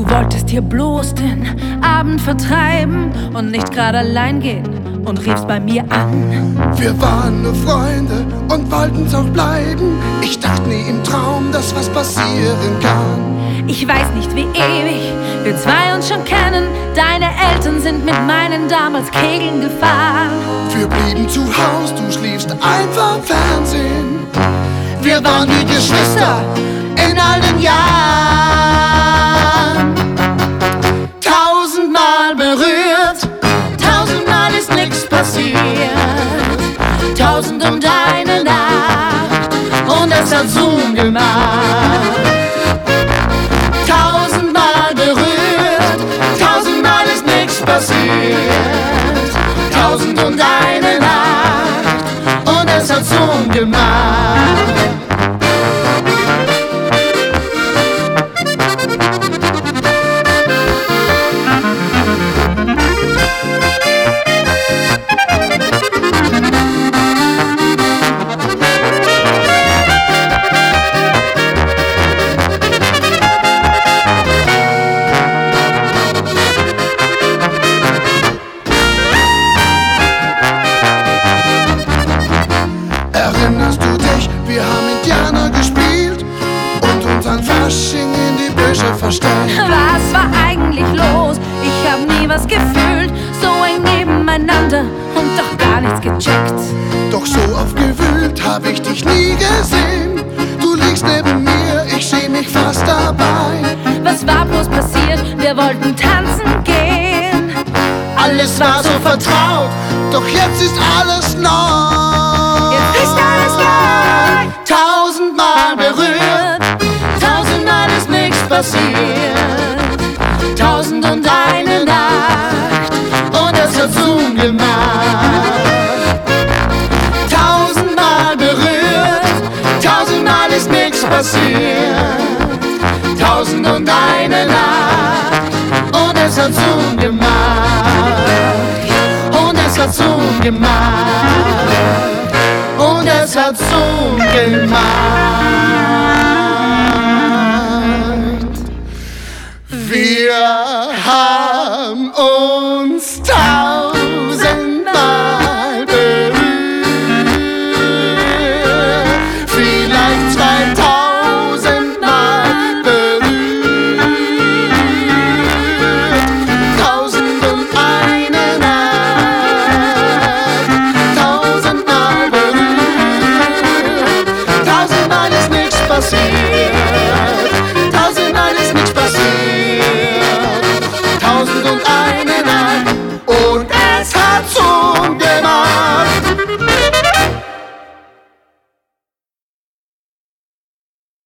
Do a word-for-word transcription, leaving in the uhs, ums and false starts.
Du wolltest hier bloß den Abend vertreiben und nicht gerade allein gehen und riefst bei mir an. Wir waren nur Freunde und wollten's auch bleiben. Ich dachte nie im Traum, dass was passieren kann. Ich weiß nicht, wie ewig wir zwei uns schon kennen. Deine Eltern sind mit meinen damals Kegeln gefahren. Wir blieben zu Haus, du schliefst einfach Fernsehen. Wir waren wie Geschwister in all den Jahren. Tausendmal berührt, tausendmal ist nix passiert. Tausend um deine Nacht und es hat Zoom gemacht. Tausendmal berührt, tausendmal ist nix passiert. Tausend um deine Nacht und es hat Zoom gemacht. Erinnerst du dich, wir haben Indianer gespielt und uns an Fasching in die Büsche versteckt? Was war eigentlich los? Ich hab nie was gefühlt, so eng nebeneinander und doch gar nichts gecheckt. Doch so aufgewühlt hab ich dich nie gesehen. Du liegst neben mir, ich seh mich fast dabei. Was war bloß passiert? Wir wollten tanzen gehen. Alles war so vertraut, doch jetzt ist alles neu. Jetzt ist alles neu. Tausendmal berührt, tausendmal ist nichts passiert. Tausend und eine Nacht und es hat Zoom gemacht. Tausendmal berührt, tausendmal ist nichts passiert. Tausend und eine Nacht und es hat Zoom gemacht. Und es hat Zoom gemacht. Und es hat Zoom gemacht. Wir haben uns